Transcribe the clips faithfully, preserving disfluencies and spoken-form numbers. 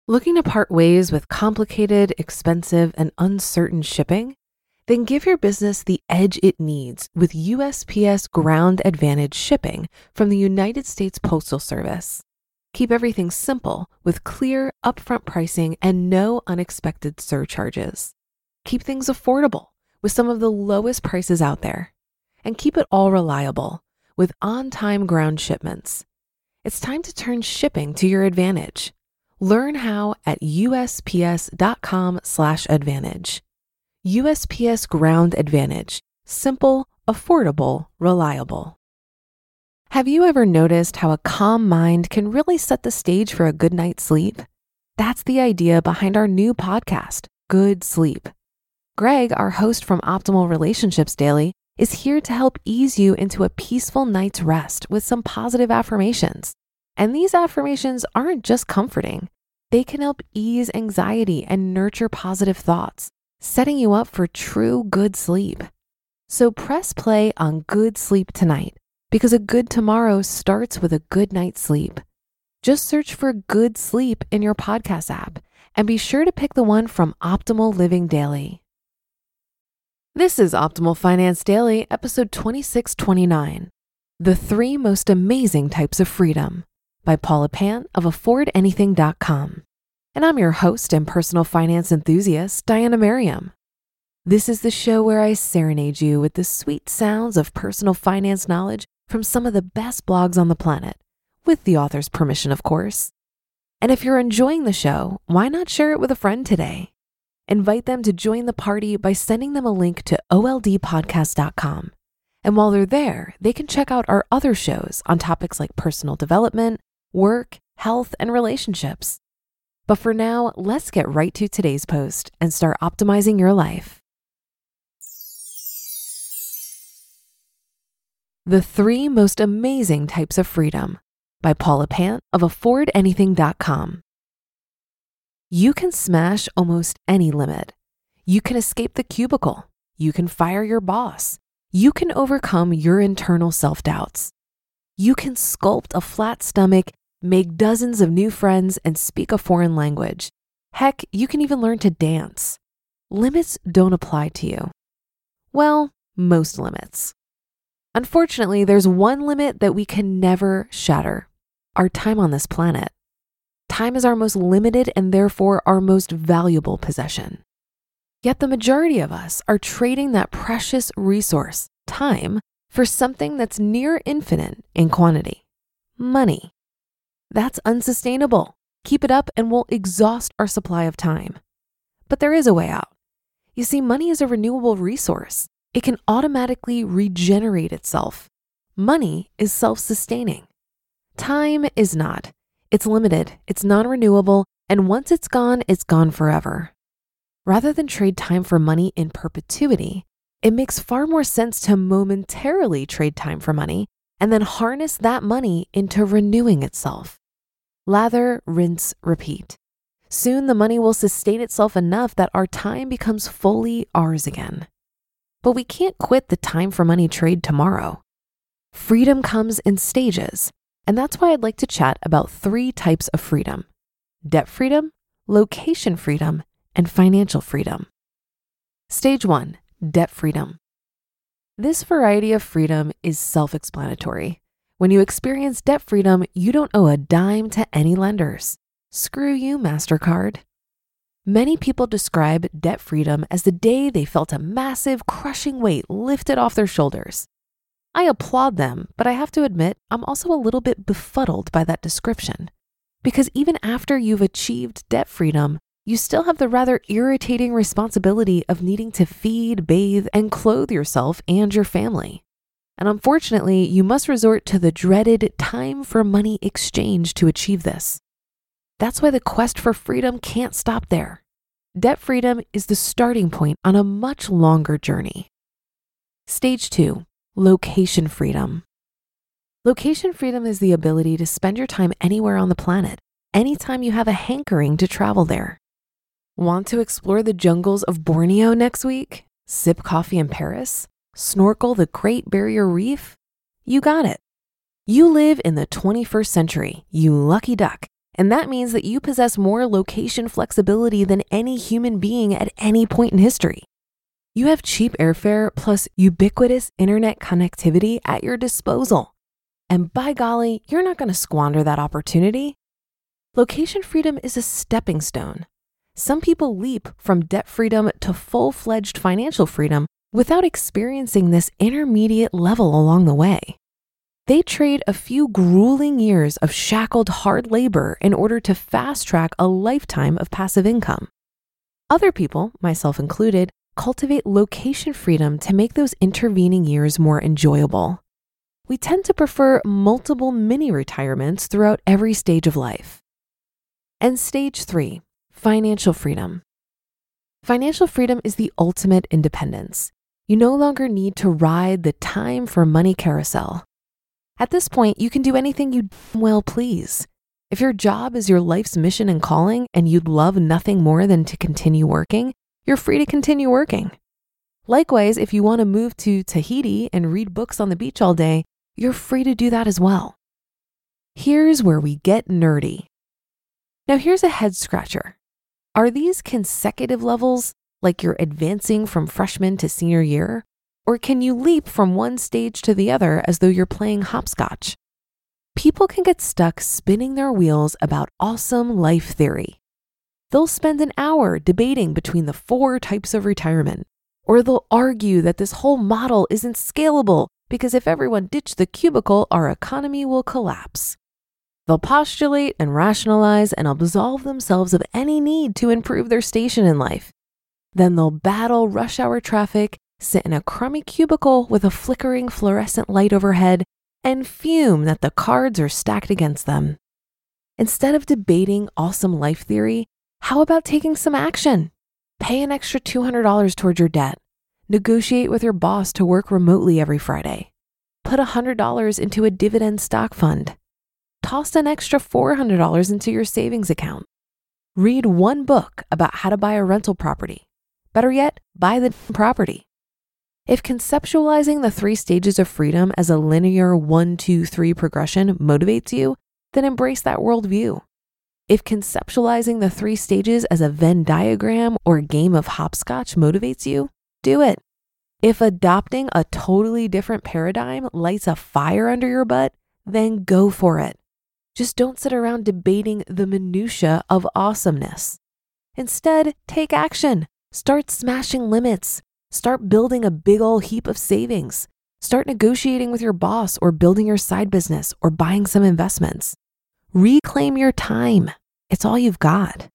Looking to part ways with complicated, expensive, and uncertain shipping? Then give your business the edge it needs with U S P S Ground Advantage shipping from the United States Postal Service. Keep everything simple with clear, upfront pricing and no unexpected surcharges. Keep things affordable with some of the lowest prices out there. And keep it all reliable with on-time ground shipments. It's time to turn shipping to your advantage. Learn how at usps.com slash advantage. U S P S Ground Advantage. Simple, affordable, reliable. Have you ever noticed how a calm mind can really set the stage for a good night's sleep? That's the idea behind our new podcast, Good Sleep. Greg, our host from Optimal Relationships Daily, is here to help ease you into a peaceful night's rest with some positive affirmations. And these affirmations aren't just comforting. They can help ease anxiety and nurture positive thoughts, setting you up for true good sleep. So press play on Good Sleep tonight, because a good tomorrow starts with a good night's sleep. Just search for Good Sleep in your podcast app and be sure to pick the one from Optimal Living Daily. This is Optimal Finance Daily, episode twenty-six twenty-nine, The Three Most Amazing Types of Freedom by Paula Pant of afford anything dot com. And I'm your host and personal finance enthusiast, Diana Merriam. This is the show where I serenade you with the sweet sounds of personal finance knowledge from some of the best blogs on the planet, with the author's permission, of course. And if you're enjoying the show, why not share it with a friend today? Invite them to join the party by sending them a link to O L D podcast dot com. And while they're there, they can check out our other shows on topics like personal development, work, health, and relationships. But for now, let's get right to today's post and start optimizing your life. The Three Most Amazing Types of Freedom by Paula Pant of afford anything dot com. You can smash almost any limit. You can escape the cubicle. You can fire your boss. You can overcome your internal self-doubts. You can sculpt a flat stomach, make dozens of new friends, and speak a foreign language. Heck, you can even learn to dance. Limits don't apply to you. Well, most limits. Unfortunately, there's one limit that we can never shatter: our time on this planet. Time is our most limited and therefore our most valuable possession. Yet the majority of us are trading that precious resource, time, for something that's near infinite in quantity: money. That's unsustainable. Keep it up and we'll exhaust our supply of time. But there is a way out. You see, money is a renewable resource. It can automatically regenerate itself. Money is self-sustaining. Time is not. It's limited, it's non-renewable, and once it's gone, it's gone forever. Rather than trade time for money in perpetuity, it makes far more sense to momentarily trade time for money and then harness that money into renewing itself. Lather, rinse, repeat. Soon the money will sustain itself enough that our time becomes fully ours again. But we can't quit the time for money trade tomorrow. Freedom comes in stages, and that's why I'd like to chat about three types of freedom: debt freedom, location freedom, and financial freedom. Stage one, debt freedom. This variety of freedom is self-explanatory. When you experience debt freedom, you don't owe a dime to any lenders. Screw you, MasterCard. Many people describe debt freedom as the day they felt a massive, crushing weight lifted off their shoulders. I applaud them, but I have to admit, I'm also a little bit befuddled by that description. Because even after you've achieved debt freedom, you still have the rather irritating responsibility of needing to feed, bathe, and clothe yourself and your family. And unfortunately, you must resort to the dreaded time for money exchange to achieve this. That's why the quest for freedom can't stop there. Debt freedom is the starting point on a much longer journey. Stage two, location freedom. Location freedom is the ability to spend your time anywhere on the planet, anytime you have a hankering to travel there. Want to explore the jungles of Borneo next week? Sip coffee in Paris? Snorkel the Great Barrier Reef? You got it. You live in the twenty-first century, you lucky duck, And that means that you possess more location flexibility than any human being at any point in history. You have cheap airfare plus ubiquitous internet connectivity at your disposal. And by golly, you're not going to squander that opportunity. Location freedom is a stepping stone. Some people leap from debt freedom to full-fledged financial freedom without experiencing this intermediate level along the way. They trade a few grueling years of shackled hard labor in order to fast-track a lifetime of passive income. Other people, myself included, cultivate location freedom to make those intervening years more enjoyable. We tend to prefer multiple mini-retirements throughout every stage of life. And stage three, financial freedom. Financial freedom is the ultimate independence. You no longer need to ride the time for money carousel. At this point, you can do anything you well please. If your job is your life's mission and calling and you'd love nothing more than to continue working, you're free to continue working. Likewise, if you want to move to Tahiti and read books on the beach all day, you're free to do that as well. Here's where we get nerdy. Now here's a head scratcher. Are these consecutive levels, like you're advancing from freshman to senior year? Or can you leap from one stage to the other as though you're playing hopscotch? People can get stuck spinning their wheels about awesome life theory. They'll spend an hour debating between the four types of retirement, or they'll argue that this whole model isn't scalable because if everyone ditched the cubicle, our economy will collapse. They'll postulate and rationalize and absolve themselves of any need to improve their station in life. Then they'll battle rush hour traffic, sit in a crummy cubicle with a flickering fluorescent light overhead, and fume that the cards are stacked against them. Instead of debating awesome life theory, how about taking some action? Pay an extra two hundred dollars towards your debt. Negotiate with your boss to work remotely every Friday. Put one hundred dollars into a dividend stock fund. Toss an extra four hundred dollars into your savings account. Read one book about how to buy a rental property. Better yet, buy the property. If conceptualizing the three stages of freedom as a linear one, two, three progression motivates you, then embrace that worldview. If conceptualizing the three stages as a Venn diagram or game of hopscotch motivates you, do it. If adopting a totally different paradigm lights a fire under your butt, then go for it. Just don't sit around debating the minutia of awesomeness. Instead, take action. Start smashing limits. Start building a big ol' heap of savings. Start negotiating with your boss or building your side business or buying some investments. Reclaim your time. It's all you've got.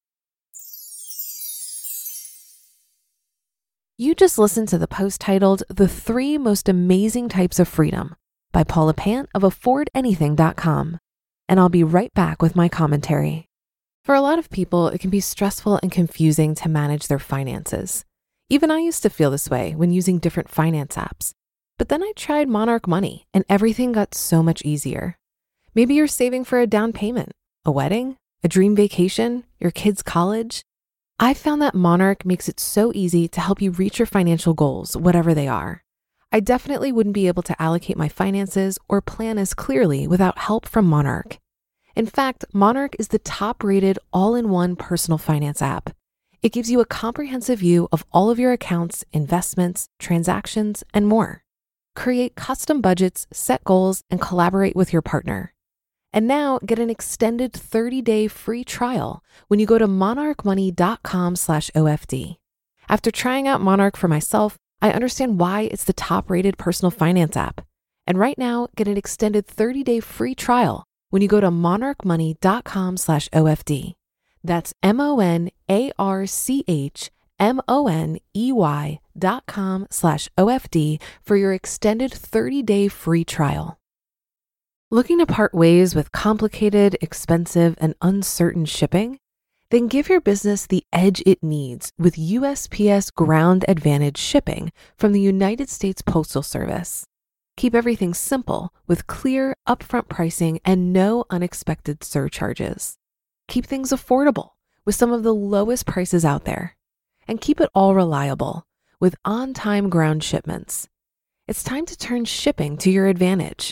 You just listened to the post titled The Three Most Amazing Types of Freedom by Paula Pant of afford anything dot com. And I'll be right back with my commentary. For a lot of people, it can be stressful and confusing to manage their finances. Even I used to feel this way when using different finance apps. But then I tried Monarch Money and everything got so much easier. Maybe you're saving for a down payment, a wedding, a dream vacation, your kids' college. I found that Monarch makes it so easy to help you reach your financial goals, whatever they are. I definitely wouldn't be able to allocate my finances or plan as clearly without help from Monarch. In fact, Monarch is the top-rated all-in-one personal finance app. It gives you a comprehensive view of all of your accounts, investments, transactions, and more. Create custom budgets, set goals, and collaborate with your partner. And now get an extended thirty-day free trial when you go to monarch money dot com slash O F D. After trying out Monarch for myself, I understand why it's the top-rated personal finance app. And right now, get an extended thirty-day free trial when you go to monarch money dot com slash O F D. That's M-O-N-A-R-C-H M-O-N-E-Y dot com slash O-F-D for your extended thirty-day free trial. Looking to part ways with complicated, expensive, and uncertain shipping? Then give your business the edge it needs with U S P S Ground Advantage shipping from the United States Postal Service. Keep everything simple with clear, upfront pricing and no unexpected surcharges. Keep things affordable with some of the lowest prices out there. And keep it all reliable with on-time ground shipments. It's time to turn shipping to your advantage.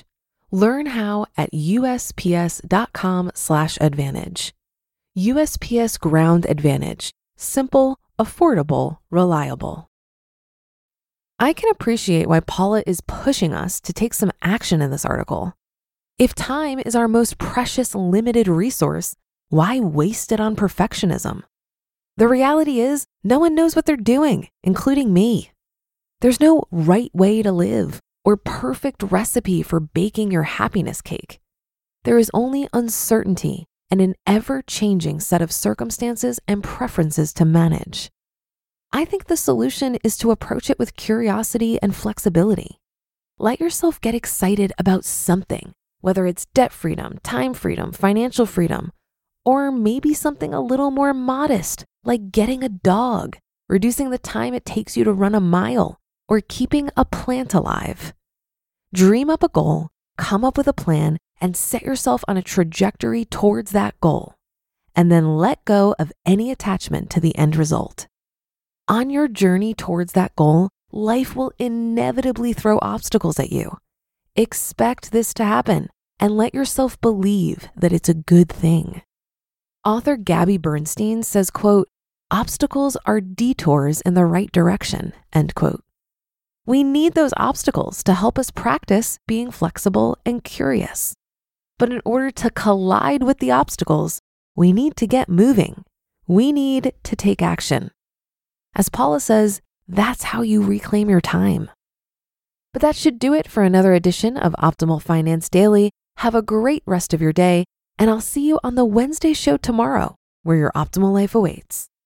Learn how at U S P S dot com slash advantage. U S P S Ground Advantage. Simple, affordable, reliable. I can appreciate why Paula is pushing us to take some action in this article. If time is our most precious limited resource, why waste it on perfectionism? The reality is, no one knows what they're doing, including me. There's no right way to live or perfect recipe for baking your happiness cake. There is only uncertainty and an ever-changing set of circumstances and preferences to manage. I think the solution is to approach it with curiosity and flexibility. Let yourself get excited about something, whether it's debt freedom, time freedom, financial freedom, or maybe something a little more modest, like getting a dog, reducing the time it takes you to run a mile, or keeping a plant alive. Dream up a goal, come up with a plan, and set yourself on a trajectory towards that goal, and then let go of any attachment to the end result. On your journey towards that goal, life will inevitably throw obstacles at you. Expect this to happen and let yourself believe that it's a good thing. Author Gabby Bernstein says, quote, "Obstacles are detours in the right direction," end quote. We need those obstacles to help us practice being flexible and curious. But in order to collide with the obstacles, we need to get moving. We need to take action. As Paula says, that's how you reclaim your time. But that should do it for another edition of Optimal Finance Daily. Have a great rest of your day, and I'll see you on the Wednesday show tomorrow, where your optimal life awaits.